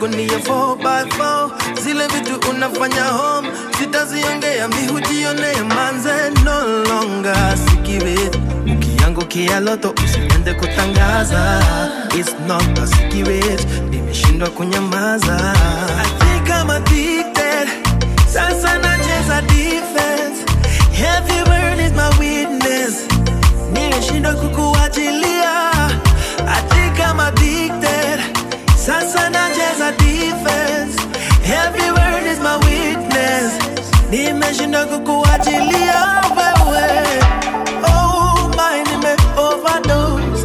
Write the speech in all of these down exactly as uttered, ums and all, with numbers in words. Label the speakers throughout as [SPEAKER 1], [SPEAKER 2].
[SPEAKER 1] gunia four by four. Zile vitu unafanya home sitaziongea, mi hujionea manze no longer. Secret ukiangukia loto usiende kutangaza. It's not a secret, nimeshindwa kunyamaza. I think I'm addicted, sasa nacheza defense. Every word is my witness, nimeshindwa kukuachilia. I think I'm addicted, sasa nacheza defense. Every word is my witness, nimeshindwa kukuachilia wewe. Oh my, nime overdose.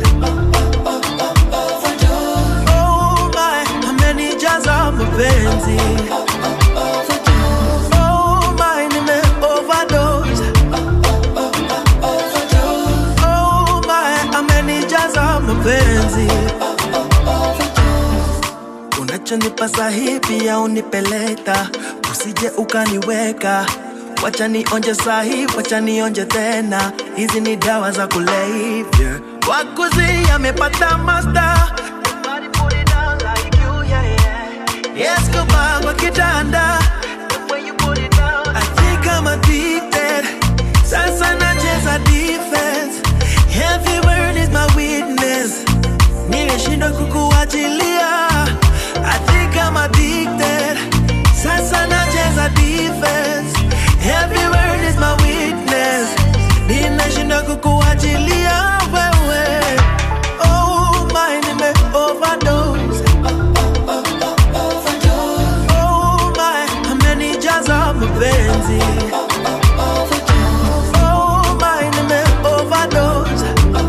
[SPEAKER 1] Oh my, amenijaza mapenzi. Oh my, nime overdose. Oh my, amenijaza mapenzi. Unachonipa sahi pia unipeleta, usije ukaniweka. Wacha nionje sahi, wacha nionje tena. Hizi ni dawa za kulevya. Wakuzi amepata master, nobody put it down like you, yeah, yeah. Yes, kuba kwa kitanda, the way you put it down. I think I'm addicted, sasa nacheza defense. Every word is my witness, nimeshindwa kukuachilia. I think I'm addicted, sasa nacheza defense. Every word is my witness, nimeshindwa kukuachilia wewe. Oh my, nime overdose. Oh my, amenijaza mapenzi. Oh my, nime overdose.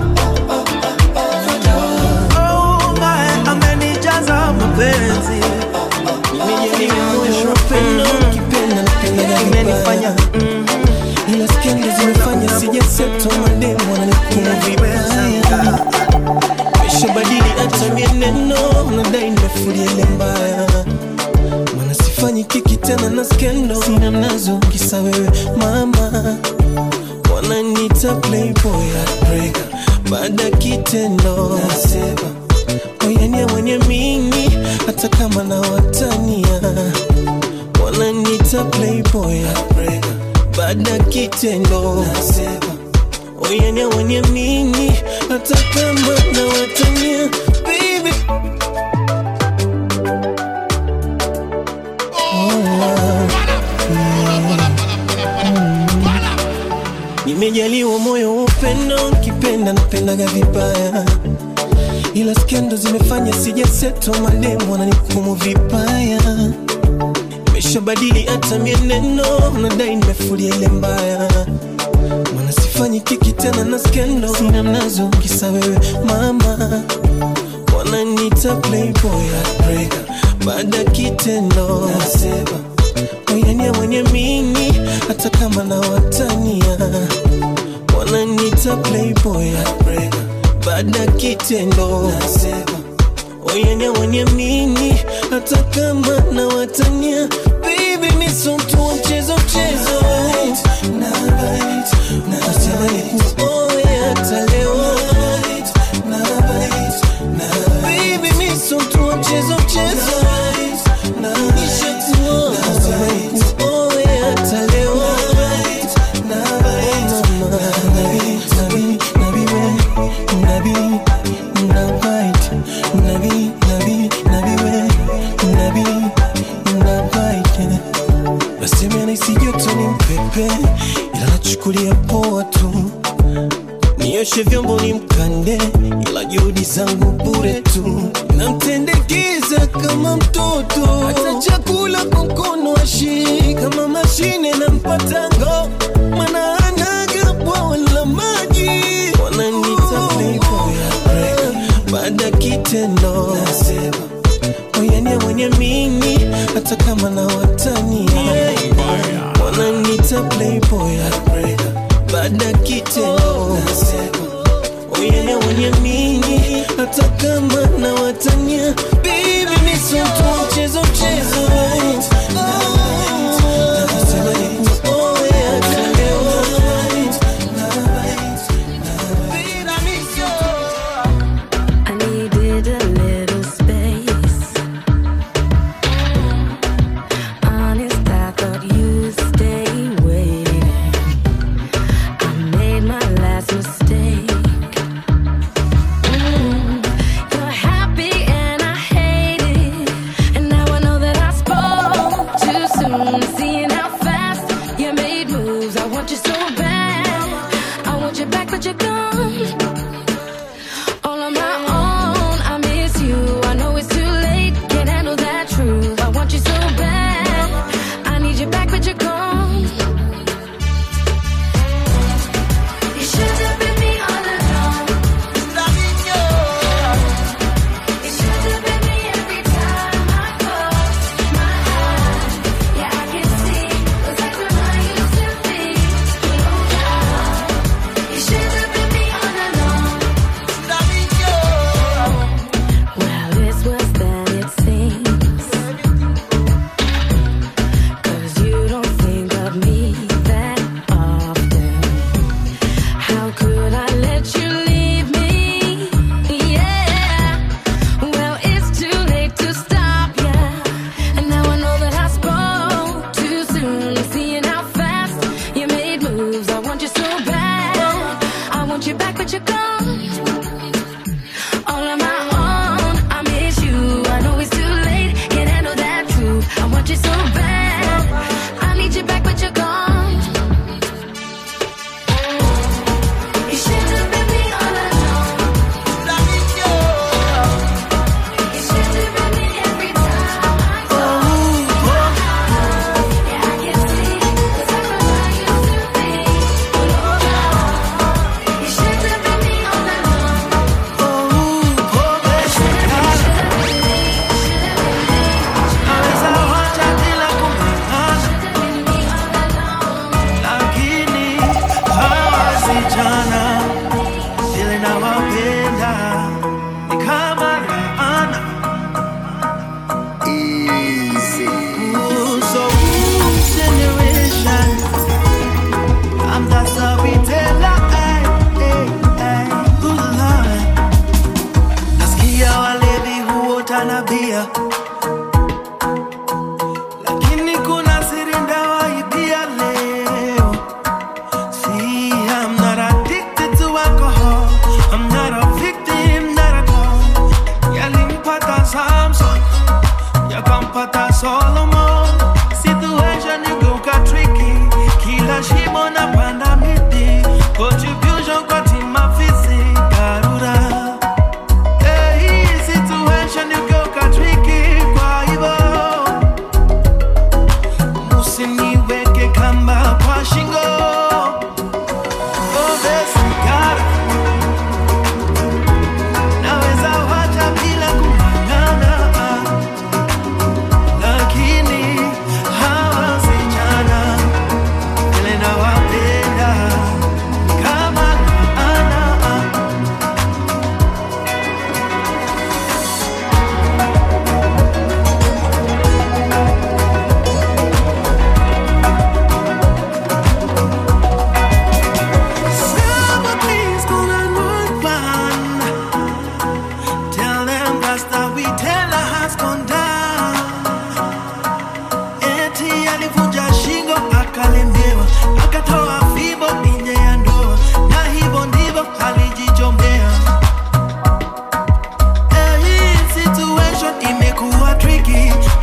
[SPEAKER 1] Oh my, amenijaza mapenzi. Imenifanya ila skendo zimefanya sijaseto mademo wananikumbu vibaya. Meshabadili hata mieneno, nadai nimefuria ile mbaya. Mana sifanyi kiki tena na skendo, sina mnazo kisa wewe mama. Wananiita playboy heartbreaker, baada kitendo nasema oyania wenye mingi, hata kama na watania. Wananiita playboy heartbreaker, baada kitendo nasema oyania wenye mingi, hata kama na watania. Baby nimejaliwa moyo upendo, kipenda napendaga vibaya. Ila skendo zimefanya sijaseto mademo wananikumbu vibaya. Nimeshabadili hata mieneno, nadai nimefuria ile mbaya. Mana sifanyi kiki tena na skendo, sina mnazo kisa wewe mama. Wananiita playboy heartbreaker, baada kitendo nasema oyania wenye mingi, hata kama na watania. Wananiita playboy heartbreaker, baada kitendo nasema oyania wenye mingi, hata kama na watania. Baby mi so mtu wa mchezo mchezo, nasema nikuoe hata leo. Baby mi so mtu wa mchezo mchezo, nishatua nasema nikuoe hata leo. Nabi, nabi, nabi we, nabi, nabi, nabi, nabi, nabi we, nabi, nabi. Nasema naisi joto ni mpepe, ila nachukulia poa tu. Nioshe vyombo ni mkande, ila juhudi zangu bure tu. Namtendekeza kama mtoto, hata chakula kwa mkono ashiki. Kama mashine na mpatango, mana anaga bwawa la maji. Wananiita playboy heartbreaker, baada kitendo nasema oyania mwenye mingi, hata kama na watania. Wananiita playboy heartbreaker, baada kitendo nasema oyania mwenye mingi, hata kama na watania. Baby mi so mtu wa mchezo mchezo, nasema nikuoe hata leo.
[SPEAKER 2] I needed a little space.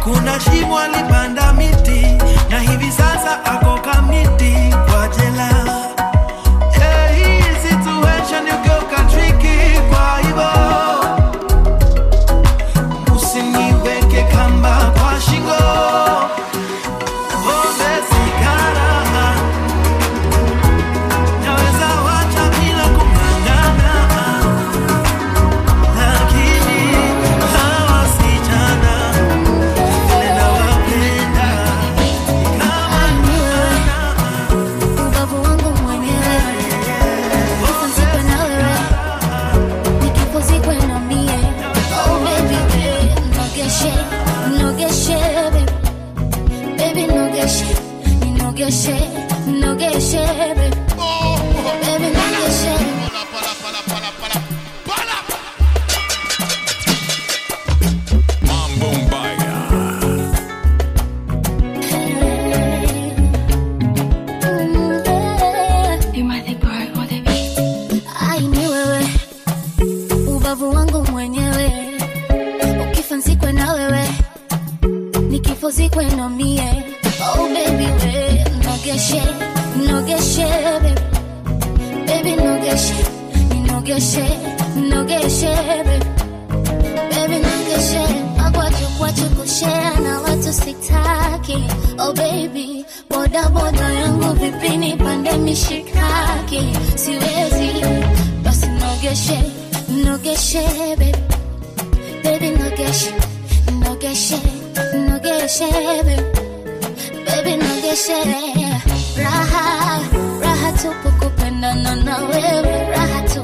[SPEAKER 1] kuna shimo alipanda miti na hivi sasa ako kamiti kwa jela. Hey, hii situation yuko tricky kwa hivyo usiniweke kamba kwa shingo.
[SPEAKER 2] No get shit, no get shit, baby. Oh, baby, no get shit. Pala, pala, pala, pala, pala, pala. Mambo Mbaya. You might think part of the beat. I knew it. Ubavu wangu mwenyewe. Ukifansikwe na wewe. Nikifozikwe na mie. Oh baby, baby. No get shit, no get shit, baby. Baby, no get shit, no get shit, no get shit, baby. Baby, no get shit. Magwacho kwacho kushare na watu sitaki. Oh baby, boda boda yangu vipi nipande mishikaki. Siwezi, basi no get shit, no get shit, baby. Baby, no get shit, no get shit, no get shit, baby. Baby, no get shit. Raha, raha tupu kupendana na wewe. Raha tu,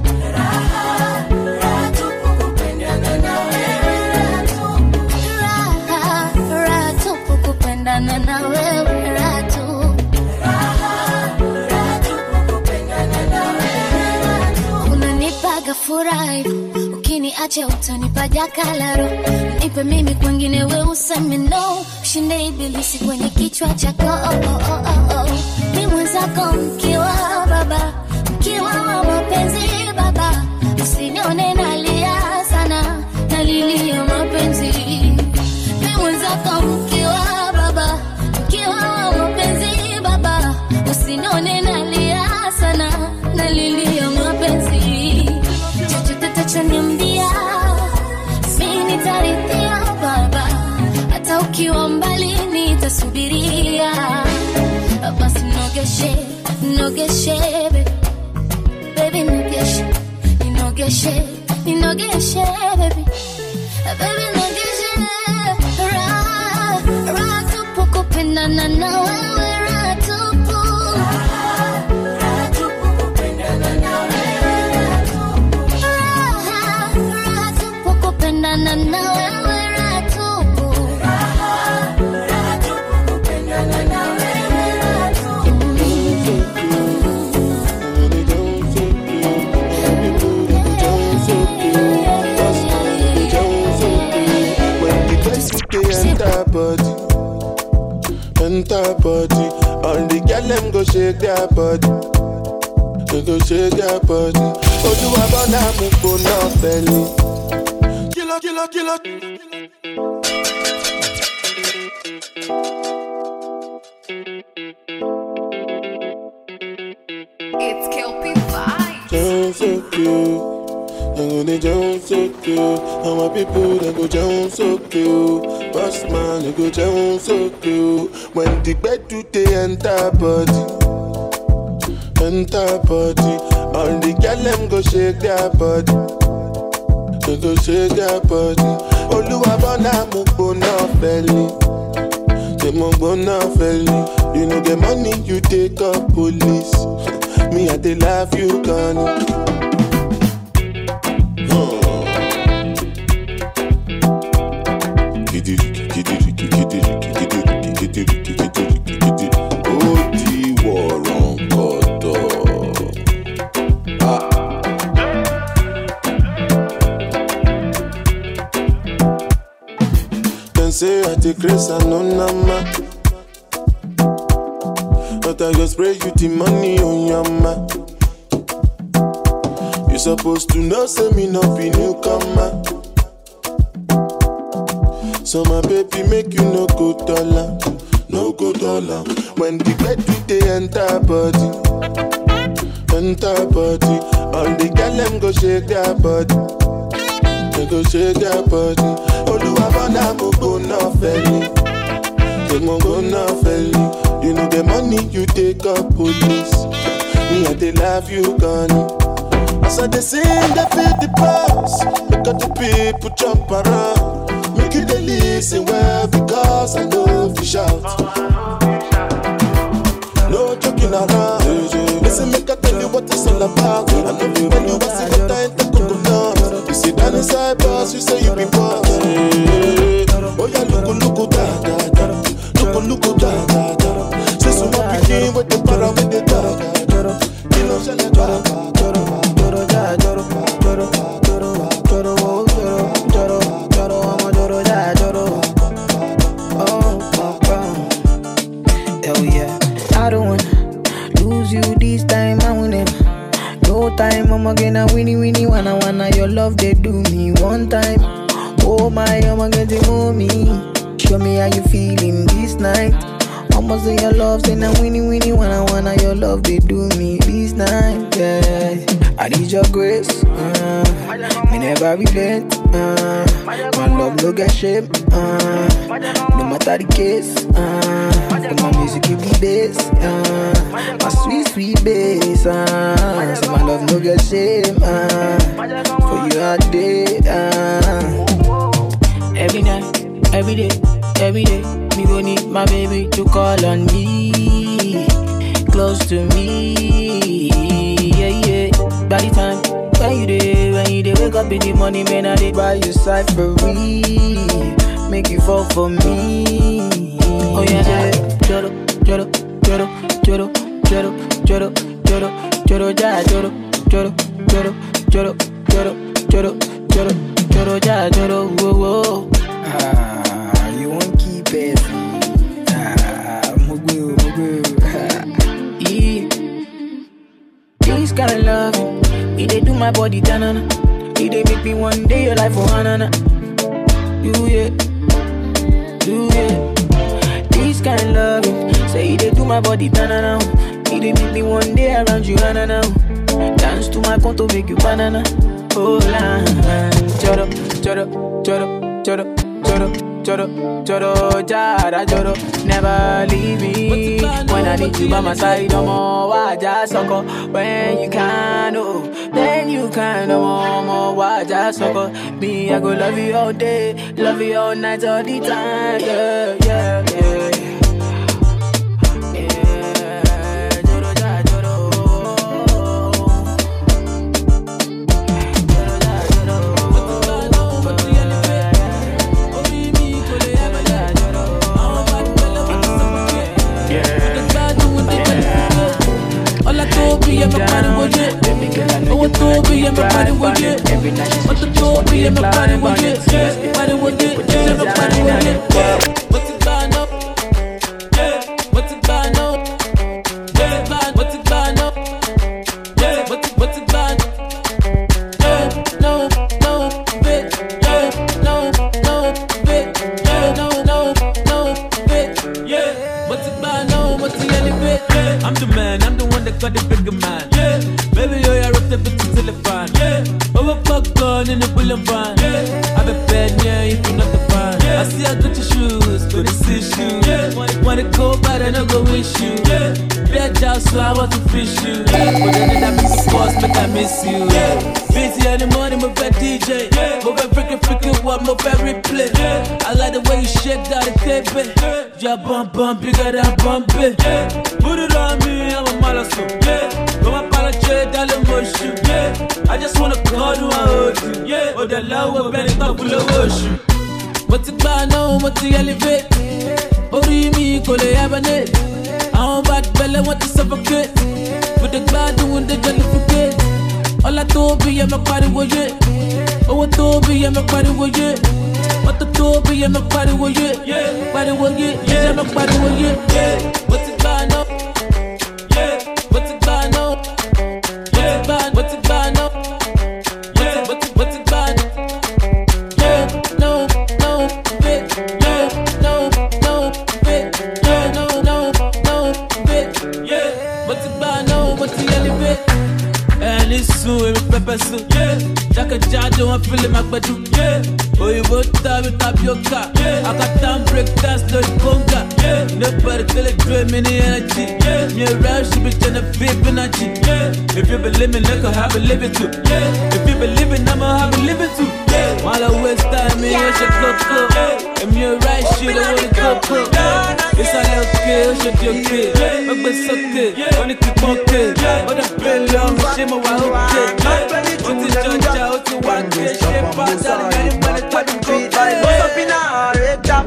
[SPEAKER 2] raha, raha tupu kupendana na wewe. Raha tu, raha, raha tupu kupendana na wewe. Raha tu, raha, raha tupu kupendana na wewe. Raha tu, unanipaga furaha, ukiniacha utanipa jakalaro. Nipe mimi kwengine we useme no. Shinde ibilisi kwenye kichwa chako. Oh, oh, oh, oh, oh. Ni mwenzako mkiwa baba, mkiwa wa mapenzi baba. Usinione nalia sana, nalilia mapenzi. Ni mwenzako mkiwa baba, mkiwa wa mapenzi baba. Usinione nalia sana, nalilia mapenzi. Chochote tachoniambia mimi nitarithia baba. Hata ukiwa mbali nitasubiria. Basi no get shit, no get shit, baby. Baby, no get shit, no get shit, no get shit, baby. Baby, no get shit. Ra, ra tupu kupendana na wewe. Ra tupu, ra tupu kupendana na wewe. Ra tupu, ra, ra tupu kupendana na wewe.
[SPEAKER 3] Enter body, enter body. All the girl them go shake their body, they go shake their body. Oduwa bona muko na belly. Killer, killer, killer.
[SPEAKER 4] It's Kelpie Vibes.
[SPEAKER 3] Sound so cute. I'm gonna jump so cute. All my people they go jump so cute. Boss man they go jump so cute. When the bed do they enter body, enter body. All the girl them go shake their body, they go shake their body. Oluwa bona muko na belly, they muko na belly. You know the money you take up police. Me I they laugh you can. Say I take grace and no nama, but I just spray you the money on your ma. You supposed to know say me no be newcomer. So my baby make you no go dollar, no go dollar. When the bed we dey enter body, enter body. All the girl them go shake their body, they go shake their body. Oluwa bana mo go na feli, they mo go na feli. You know the money you take up police, me I dey love you gone. As I dey sing, they feel the pulse, make all the people jump around. Make you dey listen well because I know if you shout. No joking around. Listen, make I tell you what it's all about. I know you tell you what's in the time to coconut. You sit down inside boss, you say you be boss. Oh yeah, look, look, da da da, look, look, da da da. Say so my begin with the para with the da da da. You know, say like da da da da da da da da.
[SPEAKER 5] Time, I'm again a winnie winnie wanna wanna your love they do me one time. Oh my, I'm again to move me. Show me how you feeling this night. Almost in your love, say na winnie winnie wanna wanna your love they do me this night. Yeah, I need your grace. Uh, me never relent. Uh, my love no get shame. Uh, no matter the case. Uh, but my music give me bass. Uh, my sweet sweet bass. Uh, so my love no get shame. Uh, for you all day. Uh. Every night, every day, every day, me gon' need my baby to call on me, close to me. Yeah yeah. By the time when you dey, when you dey wake up in the morning, man, I dey buy you cyphery, make you fall for me. Oh yeah, choro, choro, choro, choro, choro, choro, choro, choro, ja, choro, choro, choro, choro, choro, choro, choro, choro, ja, choro, whoa, whoa. Ah, you won't keep it. Ah, mugu, mugu. Yeah. This kind of love, it dey do my body tanana. It dey make me one day your life for hanana. You yeah, you yeah. This kind of love, say it dey do my body tanana. It dey make me one day around you hanana. Dance to my conto make you banana. Oh la, choro, choro, choro, choro, choro, choro, choro, jara, choro. Never leave me when I need you by my side. No more, why just sucker when you can, oh, then you can, no more, more, why just sucker. Me, I go love you all day, love you all night, all the time, yeah, yeah, yeah.
[SPEAKER 6] Everybody with it. Oh, to be everybody with it. Oh, to be everybody with it. Everybody with it. Everybody with it. What's it gone up? Yeah. What's it gone up? Yeah. What's it gone up? Yeah. What's it what's it gone? Yeah. No, no, bitch. Yeah. No, no, bitch. Yeah. No, no, no, bitch. Yeah. What's it gone? No, what's the elephant? Yeah. I'm the man. I'm the one that got the bigger man. Yeah. Baby, yo, I rip the bitch till the fan. Yeah. Over popcorn in the bullet van. Yeah. I'm a bad, yeah, if you're not the fan. Yeah. I see I got your shoes, but it's issue. Yeah. Wanna go, but I don't go with you. Yeah. Bad job, so I want to fish you. Yeah. But then I miss the boss, but I miss you. Yeah. Busy in the morning, my bad D J. Yeah. My bad freaking, freaking, what my bad replay. Yeah. I like the way you shake that tape. Yeah. Yeah, bump, bump, bigger than bump it. Yeah. Put it on me, I'm a malasso. Yeah. Go up on a trade, all emotion. Yeah. I just wanna call you, I hold you. Yeah. Oh, the love will be top full of ocean. What's it bad now? What's the elevate? Oh, you me, call it abandoned. I'm bad belly, want to suffocate. With the glad doing the jellificate. All I do be, I'm a party with it. Oh, what do be, I'm a party with it. What the do be, I'm a party with it. Yeah, party with it. Yeah, I'm a party with it. Yeah, what's it bad now? Yeah, what's it bad now? What's it bad? What's it bad now? What's it, what's it, what's it bad? Yeah, no, no, bitch. pepper soup, yeah. Jack and Jado, I'm feeling my bedroom, yeah. Oh, you both time with tapioca, yeah. I got time break dance, no conga, yeah. Nobody tell it, dream in the energy, yeah. Me around, she be trying to flip energy, yeah. If you believe in, look, I have a living too, yeah. If you believe in, I'ma have a living too, yeah. While I waste time, me, I should go, go, yeah. And me right, shit, I wanna go, go, yeah. It's all okay, I should be okay, yeah. I'm so okay, only keep okay, yeah. But I'm very long, shame, I hope, yeah. What's the judge, what's the one, yeah. Shape, pass, I'm ready, but it's what I'm going by,
[SPEAKER 5] what's up in a red top?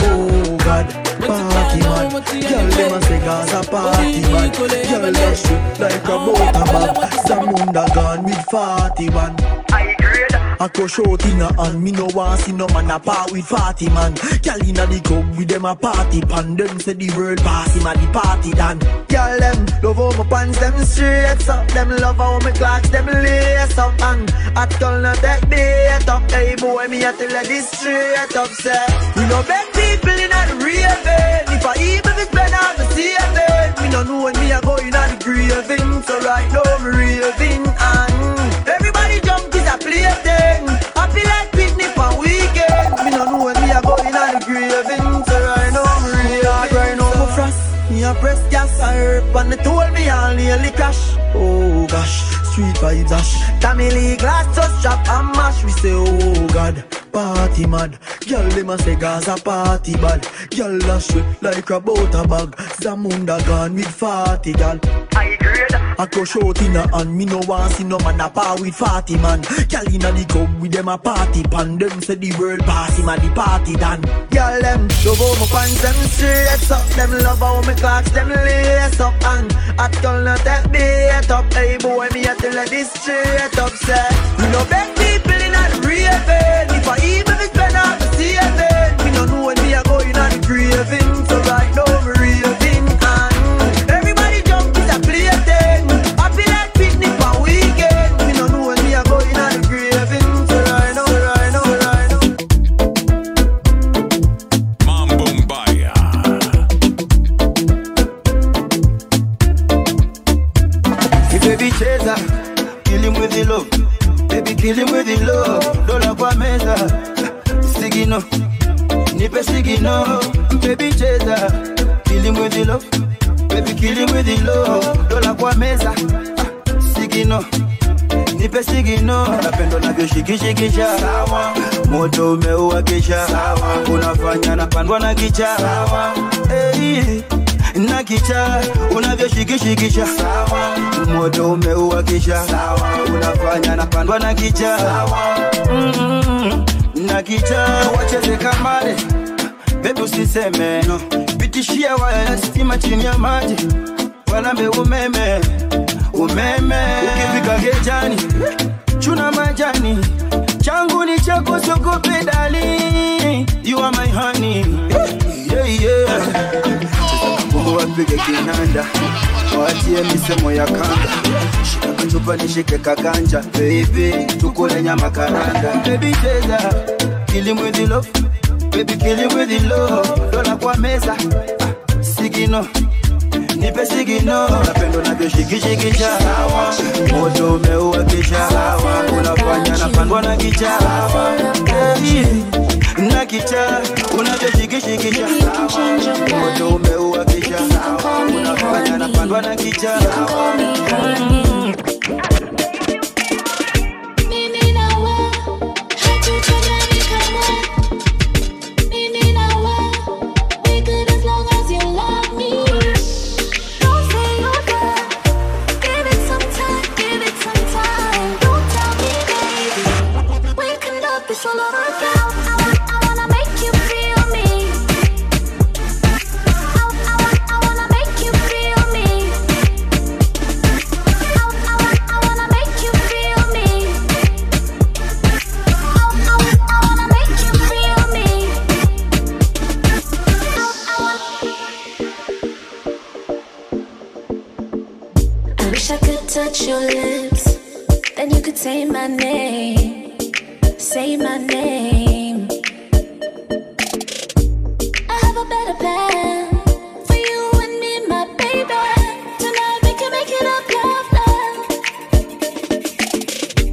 [SPEAKER 5] Oh God, party man. Girl, them a say Gaza party man. Girl, that shit like a motor bag. Zamunda gone with forty man. I agree. I go short in a hand, me no want see no man a part with forty man. Girl inna the club with them a party pan. Them say the world pass him a the party done. Girl them love how my pants them straight up. Them love how my clocks them lace up. And I tell no take date up. Hey boy, me a tell her this straight up. Say we no beg people inna the raving. If I even be spend half the saving, me no know when me a go inna the graving. So right now me raving and everybody jump is a plaything. I feel like picnic for weekend. Me no know when me a go inna the graving. So right now me real hard. Right now me frost. Me a press gas I herb and they told me I'll nearly crash. Oh gosh, street vibes ash. Tamily glass just chop and mash. We say oh God, party mad. Girl them a say Gaza party bad. Girl a sweat like a butter bag. Zamunda gone with forty gal. I agree. I go short in a hand, me no want see no man a par with forty man. Girl inna the club with them a party pan. Them say the world pass him a the party done. Girl them love how my pants them straight up. Them love how my clocks them lace up. And I tell no take bait up. Hey boy, me a tell her this straight up. Say we no beg people inna the raving. If I even be spend half the saving, me no know when me a go inna the graving. So right now me raving and everybody jump is a plaything. I feel like picnic for weekend. Me no know when me a go inna the graving. So right now, right now, right now.
[SPEAKER 7] Mambumbaya.
[SPEAKER 8] If baby chaser, kill him with the love. Baby kill him with the love. Dola kwa meza, sigino, nipe sigino. Baby chaser, kill him with the love. Baby kill him with the love. Dola kwa meza, sigino, nipe sigino. Napendo navyo shikishikisha, moto umeuwakisha, unafanya napandwa na kicha. Hey, na kicha, unavyo shikishikisha, moto umeuwakisha, unafanya napandwa na kicha. Mm-hmm. Na kicha, wacheze kamare, baby usiseme no. Pitishia waya stima chini ya maji, walambe umeme, umeme. Ukifika gejani, chuna majani, changu ni chako soko pedali. You are my honey, yeah yeah. Mungu wapige kinanda, waachie misemo ya kanga. Shika kachupa nishike kaganja, baby tukule nyama karanga. Baby cheza, kill him with the love. Baby kill him with the love. Dola kwa meza, sigino, nipe sigino. Napendo navyo shikishikisha, moto umeuwakisha, unafanya napandwa na kicha. Hey, na kicha, unavyo shikishikisha, moto umeuwakisha, unafanya napandwa na kicha.
[SPEAKER 2] Touch your lips, then you could say my name, say my name. I have a better plan for you and me, my baby. Tonight we can make it up, love, love.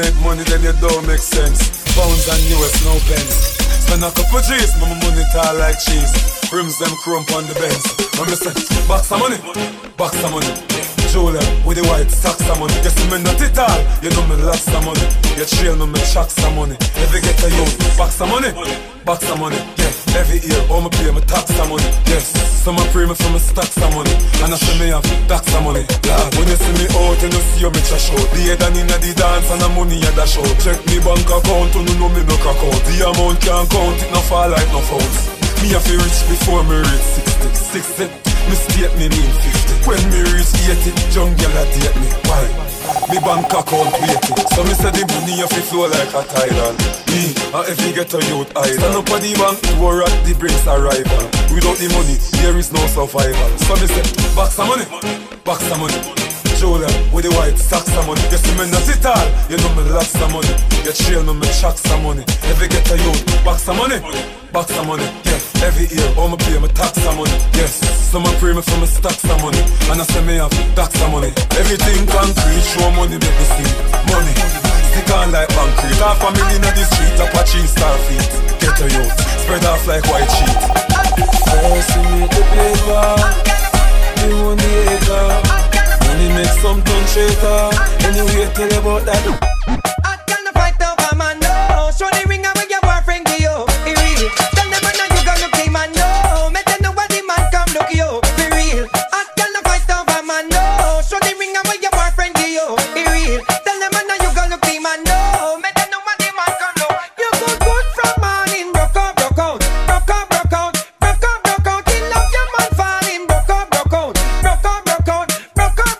[SPEAKER 9] make money, then you don't make sense. Pounds and U S, no pence. Spend a couple G's, my money tall like cheese. Rims them crump on the Benz. I'm say, box of money, box of money. Julia with the white socks of money. You see me not it all, you know me lots of money. You trail me, me chucks of money. Every get a youth, box of money, box of money. Yeah, every year, all me pay me tax of money. Yes, some I pray me for me stacks of money. And I see me have tax of money. Lord, when you see me out, you know see you me trash out. The head and inna the dance and the money you dash out. Check me bank account, you know me no crack out. The amount can't count, it no fall like no fouls. Me have to reach before me reach sixty. Sixty, mistake me mean fifty. When me reach eighty, young girl a date me. Why? Me bank account waiting. So me say the money have to flow like a tidal. Me, and if you get a youth idol. Stand up at the bank, war at the brings arrival. Without the money, there is no survival. So me say, box of money, box of money. Julia with the white socks of money. You see me not it all, you know me lots of money. You trail me, me chucks of money. If you get a youth, box of money, box of money. Yeah, every year, all me pay me tax of money. Yes, some I pray me for me stacks of money. And I say me have tax of money. Everything concrete, show money, make me see money. Stick on like concrete. Half a million in the street, Apache star feet. Get a youth, spread off like white sheet. First you make the paper, you want the acre. Money make some ton shaker. Anyway, tell you about that.
[SPEAKER 10] I can't fight over man, no. Show the ring away your boyfriend give you. Be real. Tell them man you gonna look him man, no. Make them know what the man come look you. Be real. I can't fight over man, no. Show the ring away your boyfriend give you. Be real. Tell them man you gonna look him man, no. Make them know what the man come look. You good good from morning, broke up, broke out, broke up, broke out, broke up, broke out. You love your man falling, broke up, broke out, broke up, broke out, broke up.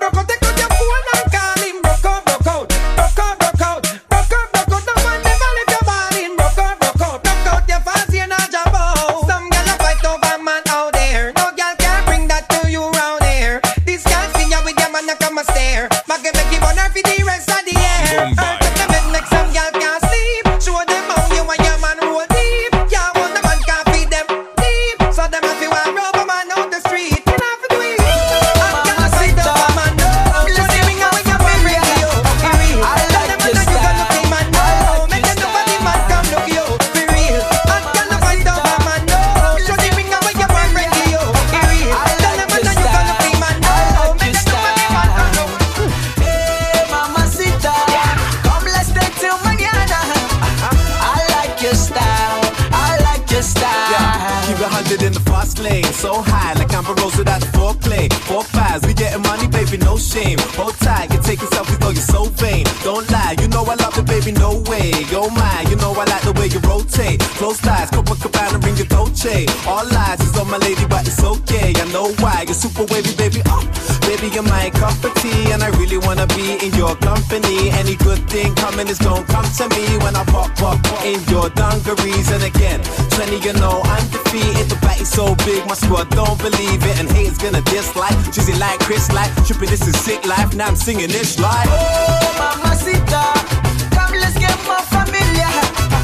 [SPEAKER 11] In the fast lane, so high like Amber Rose without the foreplay. Four fives, we getting money, baby, no shame. Hold tight, you taking selfies, though you're so vain. Don't lie, you know I love it, baby, no way. Oh my, you know I like the way you rotate. Close ties, Copacabana, ring your Dolce. All lies is on my lady, but it's okay. I know why, you're super wavy, baby. Oh, baby, you're my cup of tea, and I really wanna be in your company. Any good thing coming is gonna come to me when I pop up in your dungarees. And again, twenty, you know I'm defeated. The back is so big, my squad don't believe it, and haters gonna dislike. Choosing like Chris, like tripping, this is sick life. Now I'm singing this like,
[SPEAKER 12] oh, mamacita, come let's get more familiar.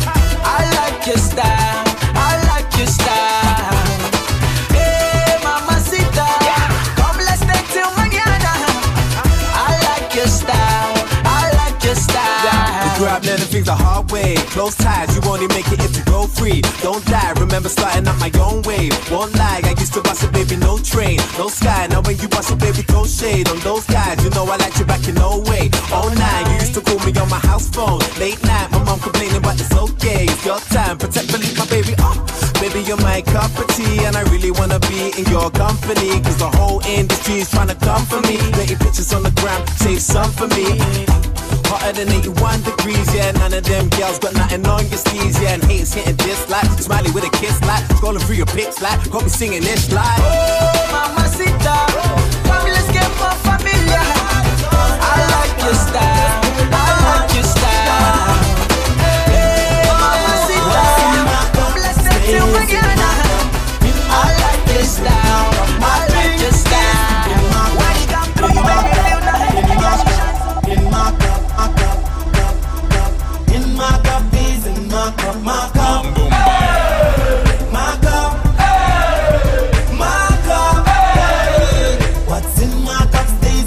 [SPEAKER 12] I like your style, I like your style. Hey, mamacita, come let's stay till mañana. I like your style, I like your style.
[SPEAKER 11] You grew up learning things the hard way. Close ties, you only make it if you go free. Don't die, remember starting up my own way. Won't lie, I used to bust it, baby, no train, no sky. Now when you bust it, baby, throw shade on those guys. You know I like you back in no way. All night, you used to call me on my house phone. Late night, my mom complaining, but it's okay. It's your time, protect, believe my baby. Oh, baby, you're my cup of tea, and I really wanna be in your company. Cause the whole industry is trying to come for me. Getting pictures on the gram, save some for me. Hotter than eighty-one degrees, yeah. None of them girls got nothing on your sleeves, yeah. And haters hitting this like smiley with a kiss like scrolling through your pics like got me singing this like,
[SPEAKER 12] oh, mamacita, come let's get more familiar. I like your style, I like your style. Hey, mamacita, come let's stay till mañana. I like your style, I like your style. Welcome to you, baby.
[SPEAKER 1] In my cup, my cup, cup, in my cup, is in my cup, my cup, my cup, my cup. What's in my cup stays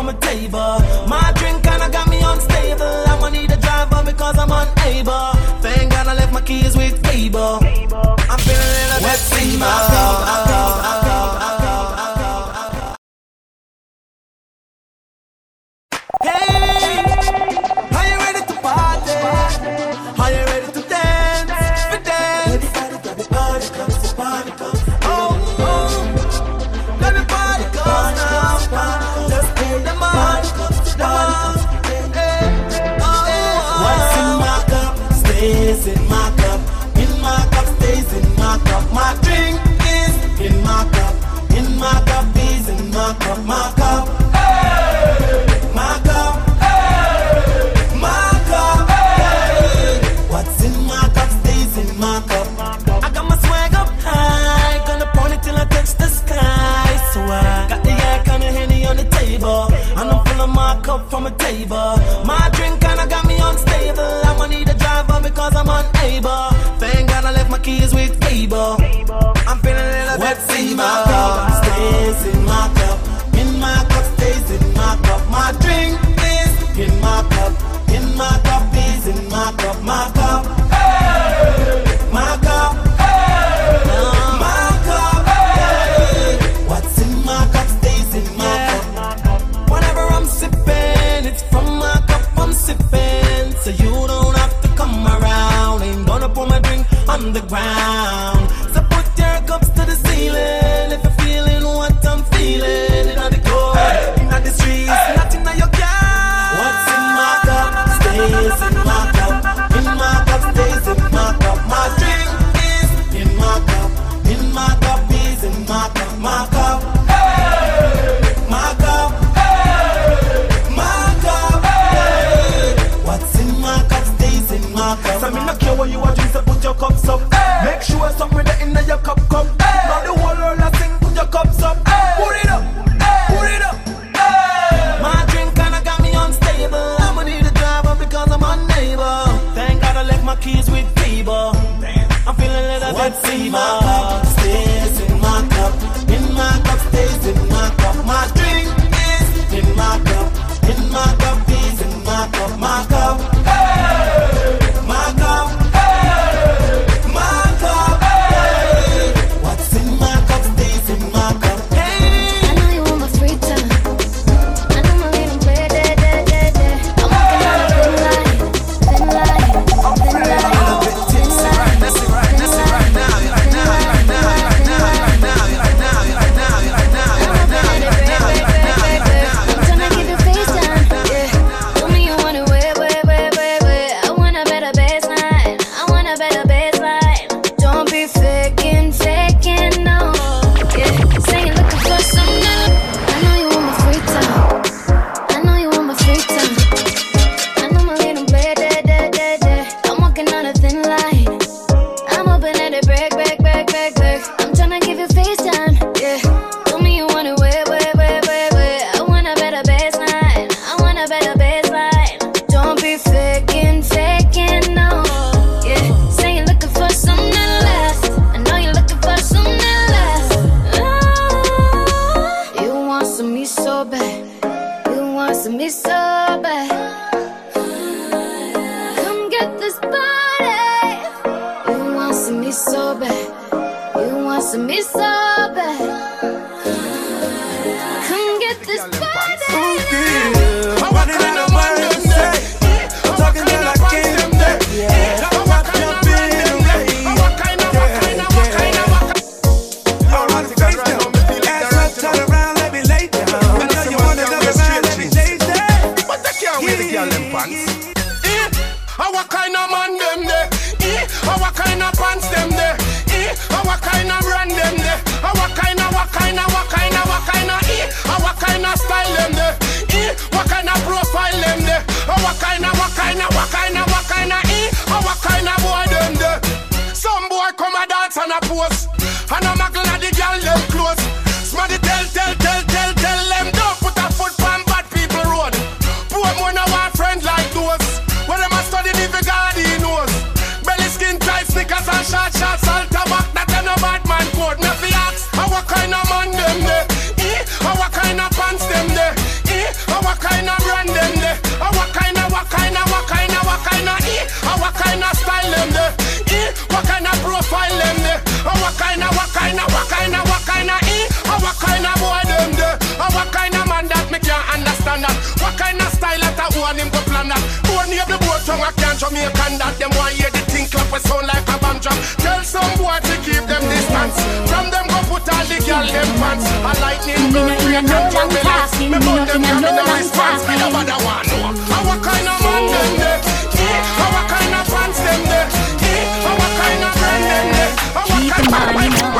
[SPEAKER 1] from a table. My drink kinda got me unstable. I'ma need a driver because I'm unable. Thank God I left my keys with Fable. I'm feeling a little bit fever. Hey, are you ready to party? Are you ready to dance? For dance. Everybody got the party comes, the party comes. Oh, oh, let the party goes now. Just pay the money, the money. Hey, oh, what's in my cup stays in my cup. In my cup stays in my cup. My drink is in my cup. In my cup is in my cup. My cup. My cup, hey, my cup, hey. What's in my cup stays in my cup. I got my swag up high, gonna point it till I touch the sky. So I got the yak on the Henny on the table, and I'm full of my cup from a table. My drink kinda got me unstable. I'ma need a driver because I'm unable. Thank God I left my keys with Fable. I'm feeling a little bit fever. My cup stays in my cup. In my cup stays in my cup. My drink is in my cup. In my cup is in my cup. My cup, hey, my cup, hey, my cup, hey. What's in my cup stays in my cup. Whenever I'm sipping, it's from my cup I'm sipping. So you don't have to come around. Ain't gonna pour my drink on the ground. So put your cups to the ceiling if you're feeling what I'm feeling. In the cold, in the streets, nothing in your car. What's in my cup stays in my cup. In my cup stays in my cup. My drink is in my cup. In my cup is in my cup. My cup, hey, my cup, hey, my cup, hey. What's in my cup stays in my cup. So me not care what you are doing, so put your cups up. Hey. Make sure something in your cup cup. Hey. Now the whole world I sing, put your cups up. Hey. Put it up, hey. Put it up. Hey. My drink kinda got me unstable. I'ma need a driver because I'm unable. Thank God I left my keys with Fable. I'm feeling a little bit fever. My cup stays in my cup. In my cup stays in my cup. My drink is in my cup. In my cup is in my cup. My cup, hey, my cup, hey, my cup, hey. What's in my cup stays in my cup. Hey,
[SPEAKER 2] I know you want my free time. I know my little play, da, da, da, da. I'm walking on a thin line, thin line, thin line, thin line.
[SPEAKER 11] That's it right, that's it right now. You like now, you like now, you like now, you like now, you like now, you like now, you like now, you like now, you like now, you like now, you like now.
[SPEAKER 2] I'm tryna give you FaceTime, yeah. Tell me you want it, wait, wait, wait, wait, wait. I want a better baseline. I want a better baseline. Don't be faking, faking, no. Yeah, say you're looking for some new. I know you want my free time. I know you want my free time. I know my little play, da, da, da, da. I'm walking on a thin line. I'm hoping that it break, break, break, break, break. I'm tryna give you FaceTime, yeah. Tell me you want it, wait, wait, wait, wait, wait. I want a better baseline. I want a better baseline. Don't be faking, faking, no. Yeah, say you're looking for something that lasts. I know you're looking for something that lasts. Ah, you want some me so bad. You want some me so bad. Come get this body. You want some me so bad. You want some me so bad. Come get this body.
[SPEAKER 13] I want it in the morning, say. I'm talking till I can't say. Yeah, I want to be in the rain. What kind of, what kind of, what kind of, what kind of. Yo, I'm face down. Ass up, turn around, let me lay down. I know you want another man, let me taste that. But I can't wear the girl in pants. Eh, what kind of man them there? Eh, what kind of pants them there? Eh, what kind of brand them there? What kind of, what kind of, what kind of, what kind of, eh, what kind of style them there? Eh, what kind of profile them there? What kind of, what kind of, what kind of, what kind of, eh, what kind of boy them there? Some boy come a dance and a pose, and a muggle at the girl them close. Smarty tell, tell, tell, tell, tell them don't put a foot on bad people road. Poor boy no want friend like those. When them a study the Vigadi knows. Belly skin tight sneakers and short shorts, all tobacco that a no bad man code. Me fi ask, what kind of man them there? Eh, what kind of pants them there? Eh,
[SPEAKER 14] Jamaican that them want hear the thing clap we sound like a bomb drop. Tell some boy to keep them distance. From them go put all the girl them pants. A lightning gun break and turbulence. Me put them come in the response. Me no bother want know. How what kind of man them there? How what kind of fans them there? How what kind of friend them there? How what kind of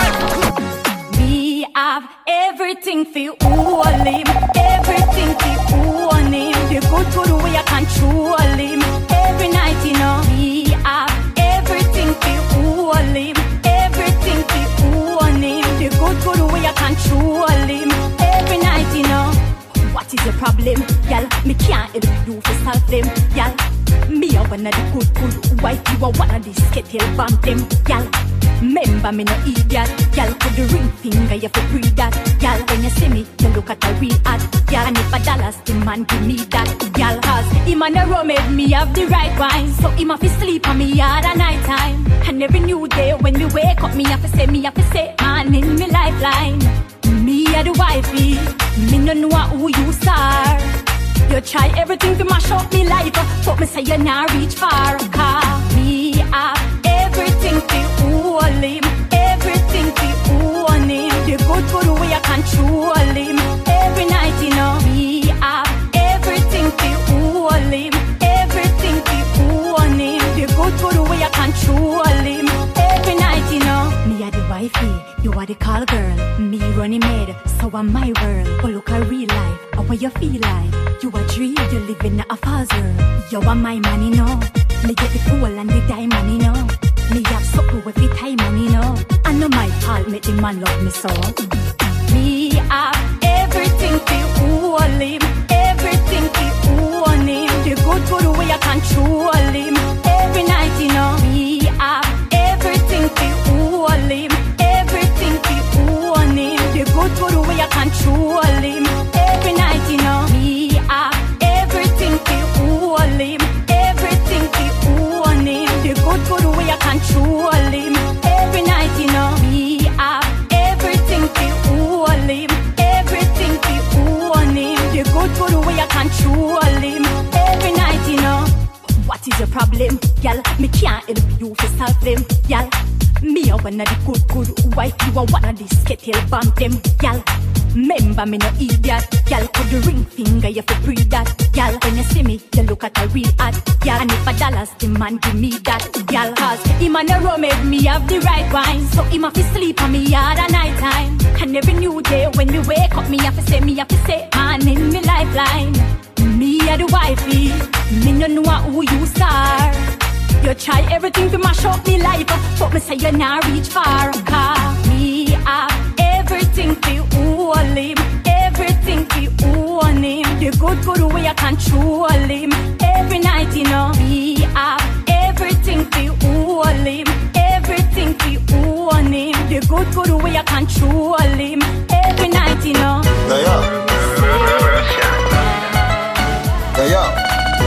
[SPEAKER 15] we have everything for all him, everything for all him. The good good way I control him. Every night you know we have everything for all him, everything for all him. The good good way I control him. Every night you know. What is the problem, y'all? Me can't help you to solve them, y'all. Me a one of the good good wife, you a one of the skittle bomb them, y'all. Remember me no idiot, y'all. Put the ring finger, you have breathe that, y'all. When you see me, you look at a real ad, y'all. And if a dollars, the man give me that, y'all. Cause him and the rum made me have the right wine, so him have to sleep on me all the night time. And every new day when me wake up, me have to say, me have to say, man in me lifeline. Me a the wifey, me no know who you are. You try everything to mash up me life, but me say you not reach far. Cause me have everything to all him, everything to all him. The good good way I control him. Every night you know me have everything to all him, everything to all him. The good good way I control him. Every night you know me a the wifey, you are the call girl. Me running mad, so I'm my world. But look at real life, how what you feel like. You a dream, you live in a false world. You are my money, no. Me get the cool and the diamond, you know. Me have something with the time, you know. I know my fault, make the man love me so. Me have everything to all him, everything to all him. The good good way I control him. Every night, you know. Me have everything to all him, everything to all him. The good good way I control him. Every night, you know. Me have everything to all him, everything to all him. The good good way I control him. Every night, you know. Me have everything to all him, everything to all him. The good good way I control him. Every night, you know. What is your problem, y'all? Me can't help you to solve them, y'all. Me a one of the good good wife, you a one of the skittle bomb them, y'all. Remember me no idiot, y'all. Put the ring finger, you have breathe that, y'all. When you see me, you look at a real ad, y'all. And if a dollars, the man give me that, y'all. Cause him and the rum made me have the right wine, so him have to sleep on me all the night time. And every new day when me wake up, me have to say, me have to say, man in me lifeline. Me a the wifey, me no know who you are. You try everything to mash up me life, but me say you not reach far. Cause me have everything to all him, everything to all him. The good good way I control him. Every night you know me have everything to all him, everything to all him. The good good way I control him. Every night you know.
[SPEAKER 8] Yeah, yeah. Yeah, yeah.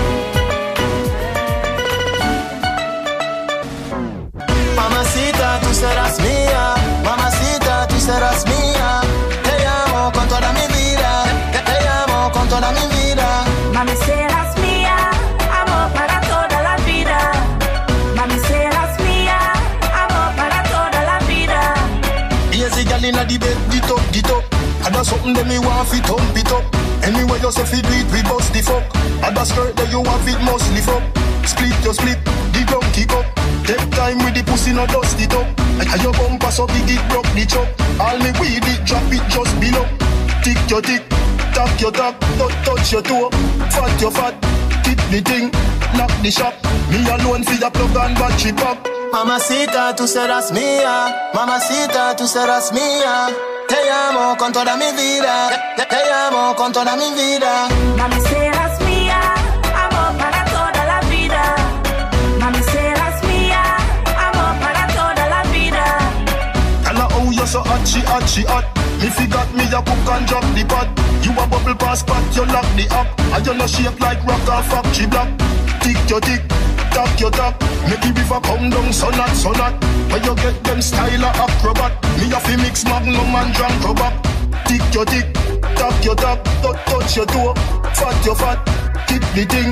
[SPEAKER 12] Mamacita, tú serás mía. Mamacita, tú serás mía. Te amo con toda mi vida. Te amo con toda mi vida.
[SPEAKER 16] Mami, serás mía. Amor para toda la vida. Mami, serás mía. Amor para toda la vida.
[SPEAKER 13] Easy girl inna the bed, get up, get up. I got something that me want fi thump it up. Anyway you say fi do it, we bust the fuck. I got skirt that you want it must lift up. Split your split, the ground kick up. Take time with the pussy, no dust it up. And your bumper so big it broke the chop. All me weed it, drop it just below. Tick your tick, tap your tap, touch, touch your toe. Fat your fat, tip the thing, knock the shop. Me alone for the plug and battery pop.
[SPEAKER 12] Mamacita, tú serás mía. Mamacita, tú serás mía. Te amo con toda mi vida. Te, te amo con toda mi vida.
[SPEAKER 16] Mami, serás mía. Amor para toda la vida. Mami, serás mía. Amor para toda la vida.
[SPEAKER 13] Tell her how you so hot, she hot, she hot. Me forgot me a cook and drop the pot. You a bubble pass pot, you lock the up. And you no shape like rock or factory block. Tick your tick, tap your tap. Make the river come down, so not, so not. When you get them style of acrobat. Me a fi mix magnum and drunk rubber. Tick your tick, tap your tap, touch, touch your toe. Fat your fat, keep the thing,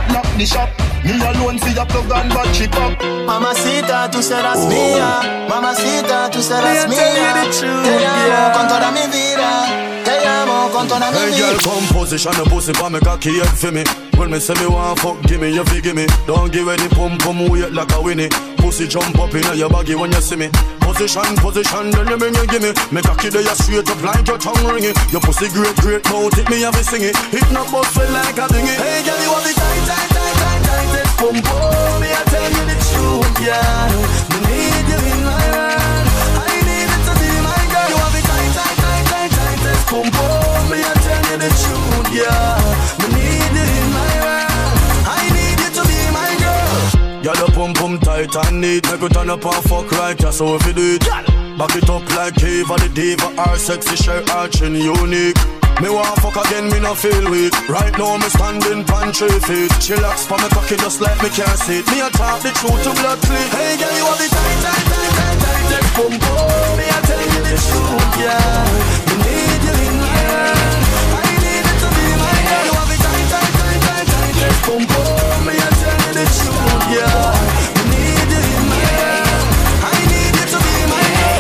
[SPEAKER 13] lock the shop. Me alone see your plug and bad chip up.
[SPEAKER 1] Mamacita, tú serás oh. mía. Mamacita, tú serás
[SPEAKER 13] Me
[SPEAKER 1] mía. Te amo
[SPEAKER 13] yeah.
[SPEAKER 1] con toda mi vida. Te amo con toda mi
[SPEAKER 17] hey,
[SPEAKER 1] vida.
[SPEAKER 17] Hey girl, come position the pussy for me cocky head for me. When me say me want fuck, give me, you fi give me. Don't give it the pum pum weight like a winnie. Pussy jump up in your baggy when you see me. Position, position, then you bring you give me. Me cocky there you straight up like your tongue ringing. Your pussy great, great, now take me have a sing it. Hit no bust well like a dingy.
[SPEAKER 1] Hey girl, you want me tight, tight, tight, tight, tight, tight. Pum pum, me I tell you the truth, yeah. Me need you in my world. I need it to be my girl. You want me tight, tight, tight, tight, tight, tight. Pum pum, me I tell you the truth, yeah. Me need you in my world. I need you to be my girl.
[SPEAKER 17] Girl, your pum pum tight and neat. Make you turn up and fuck right, yeah, so if you do it, back it up like Eva the diva. Our sexy shirt arching unique. Me want fuck again, me no feel weak. Right now me standing pan three feet. Chillax for me cocky just like me can't see it. Me a talk the truth to blood clean.
[SPEAKER 1] Hey girl, you want me tight, tight, tight, tight, tight, tight. Pum pum, me I tell you the truth, yeah. Me need you in my world. I need it to be my girl. You want me tight, tight, tight, tight, tight, tight. Pum pum, me I tell you the truth, yeah. Me need you in my world. I need it to be my girl.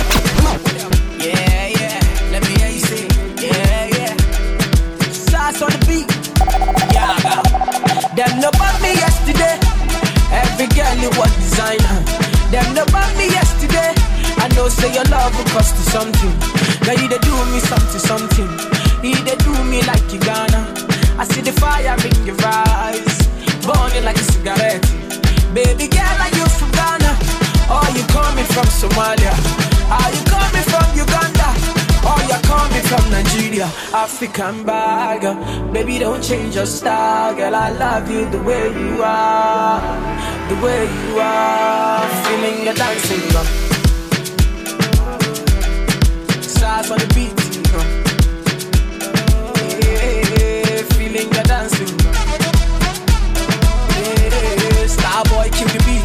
[SPEAKER 12] Yeah, yeah, let me hear you say, yeah, yeah. Sauce on the beat, yeah. Them no bought me yesterday. Every girl you want designer. Them no bought me yesterday. I know say your love will cost you something. Now you they do me something, something. You they do me like you gonna. I see the fire in your eyes, burning like a cigarette. Baby girl, are you from Ghana? Or you coming from Somalia? Are you coming from Uganda? Or you coming from Nigeria? African bagger. Baby, don't change your style, girl. I love you the way you are, the way you are. Feeling your dancing, girl. Stars on the beat, girl. Yeah, feeling your dancing, girl. Yeah, star boy, kill the beat.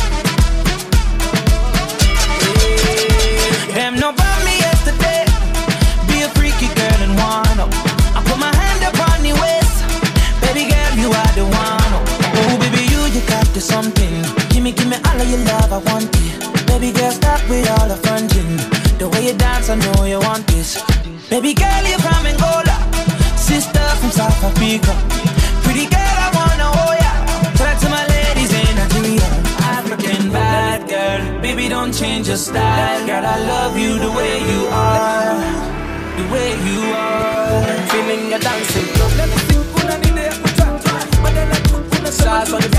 [SPEAKER 1] Them no bought me yesterday. Be a freaky girl and wanna. I put my hand upon your waist. Baby girl, you are the one. Oh baby, you, you got the something. Give me, give me all of your love, I want it. Baby girl, stop with all the fronting. The way you dance, I know you want this. Baby girl, you from Angola. Sister from South Africa. Pretty girl, I wanna hold ya. Talk to my ladies in Nigeria. African bad girl. Baby, don't change your style. Girl, I love you the way you are. The way you are.
[SPEAKER 12] Feeling your dancing, girl. Let me see kuna ni de kutata. Badala tu kuna stars on the beat.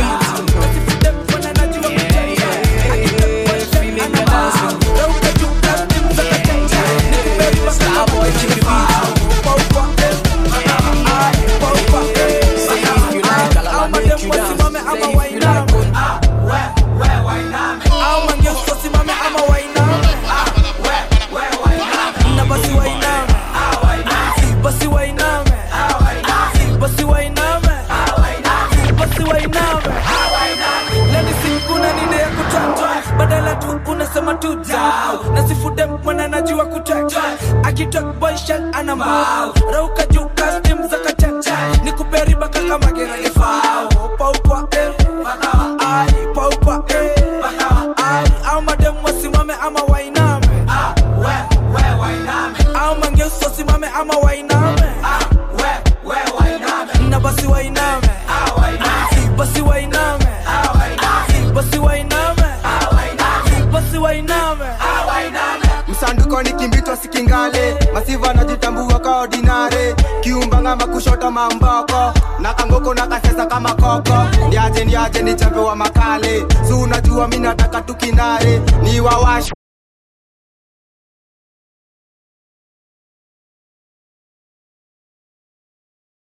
[SPEAKER 12] Yeah, yeah, yeah. Feeling your dancing. Star boy, keep the beat. Say if you like, I'll make you dance. Say if you like, badala tu unasema tu down. Nasifude mwana najua kuteka. Akitok boy shell ana mau. Rauka juu custom za kachacha. Nikupe riba kaka magera ifao. Paupa eh ai paupa eh ai. Au madem wasimame ama wainame. Ah we we wainame. Au mangeuso simame ama wainame. Ah we we wainame. Na basi wainame. Ah wainame. Basi wainame. Ah wainame. Basi wainame.
[SPEAKER 8] Msanduko ni kimbito sikingale. Masiva najitambua ka ordinary. Kiumbanga makushota mamboko. Nakangoko nakasesa kama koko. Ndiaje ndiaje ni chambe wa makale. Su unajua mimi nataka tukinare. Ni wawash